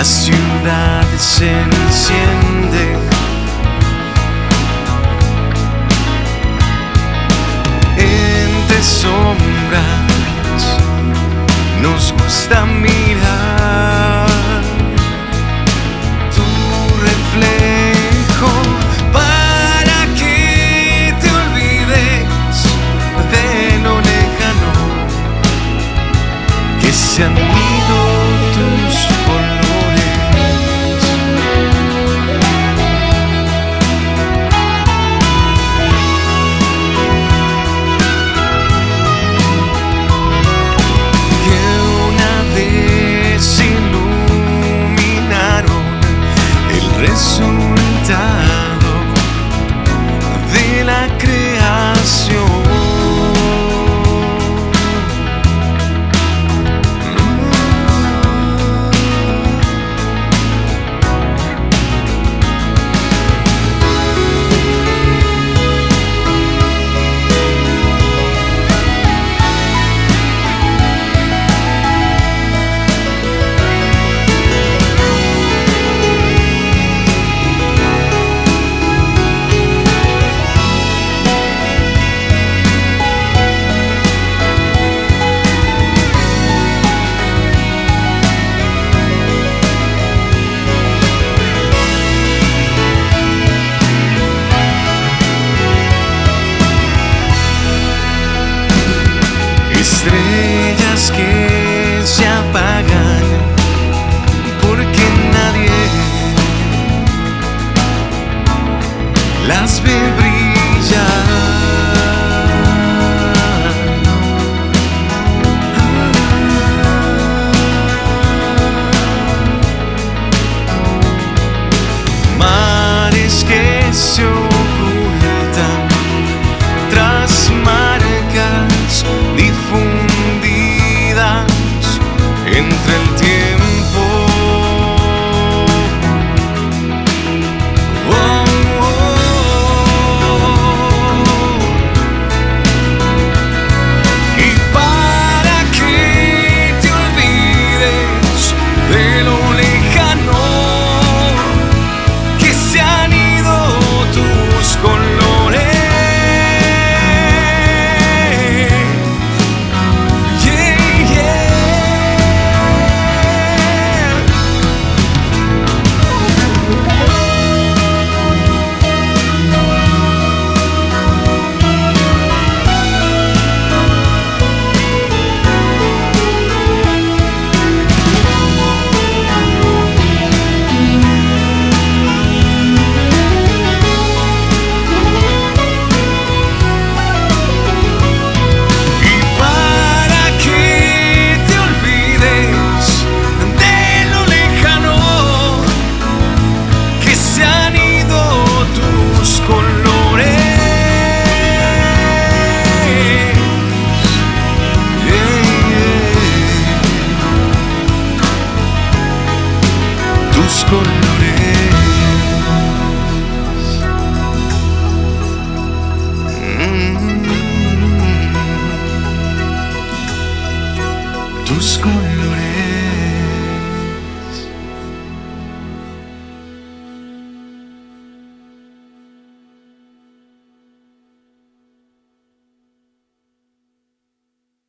la ciudad se enciende. Entre sombras nos gusta mirar tu reflejo para que te olvides de lo lejano, que se han ido tus colores. Que una vez iluminaron el resultado de la creación. Estrellas que se apagan porque nadie las ve brillar. Mares que se ocultan tras marcas difundidas entre el tiempo. Oh, oh, oh. Y para que te olvides de lo lejano, que se han ido tus colores. Tus colores, tus colores.